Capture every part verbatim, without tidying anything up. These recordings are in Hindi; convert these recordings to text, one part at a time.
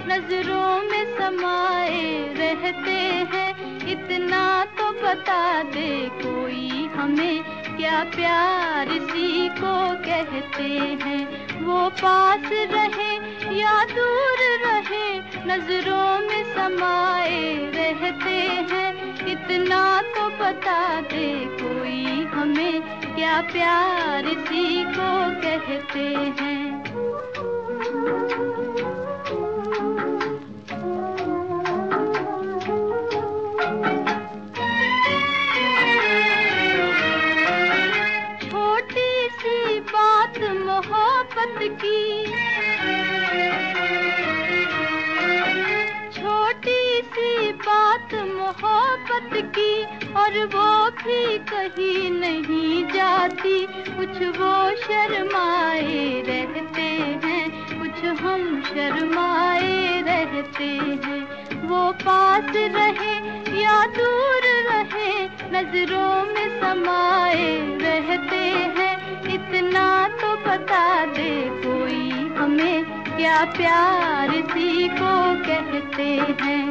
नजरों में समाए रहते हैं। इतना तो बता दे कोई हमें, क्या प्यार इसी को कहते हैं। वो पास रहे या दूर रहे, नजरों में समाए रहते हैं। इतना तो बता दे कोई हमें, क्या प्यार इसी को कहते हैं। छोटी सी बात मोहब्बत की, छोटी सी बात मोहब्बत की, और वो भी कहीं नहीं जाती। कुछ वो शर्माए रहते हैं, कुछ हम शर्माए रहते हैं। वो पास रहे या दूर रहे, नजरों में समाए रहते हैं। इतना तो बता दे कोई हमें, क्या प्यार इसी को कहते हैं।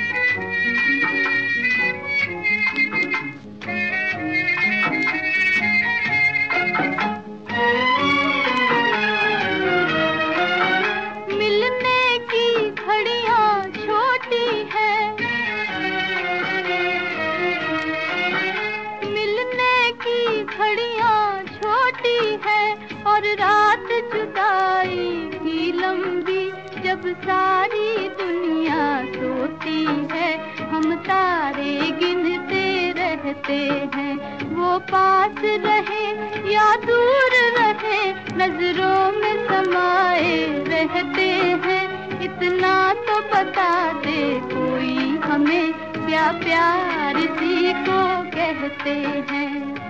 मिलने की घड़ियां छोटी है, मिलने की घड़ियां छोटी है, और रात जुदाई भी लंबी। जब सारी दुनिया सोती है, हम तारे गिनते रहते हैं। वो पास रहे या दूर रहे, नजरों में समाए रहते हैं। इतना तो बता दे कोई हमें, क्या प्यार इसी को कहते हैं।